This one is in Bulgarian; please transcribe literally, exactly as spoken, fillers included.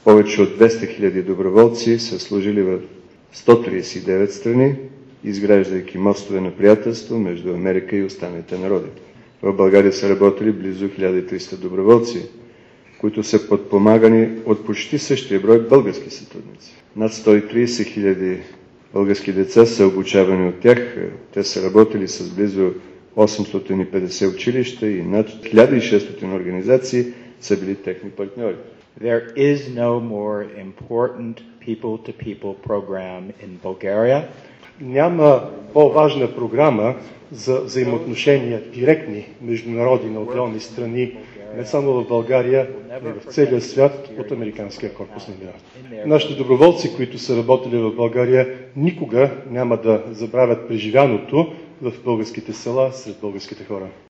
Повече от двеста хиляди доброволци са служили в сто тридесет и девет страни, изграждайки мостове на приятелство между Америка и останалите народи. В България са работили близо хиляда и триста доброволци, които са подпомагани от почти същия брой български сътрудници. Над сто и тридесет хиляди български деца са обучавани от тях. Те са работили с близо осемстотин и петдесет училища и над хиляда и шестстотин организации са били техни партньори. There is no more important people-to-people program in Bulgaria. Няма по-важна програма за взаимоотношения директни между народи на отделни страни, не само в България, но и в целия свят от Американския корпус на мира. Нашите доброволци, които са работили в България, никога няма да забравят преживяното в българските села сред българските хора.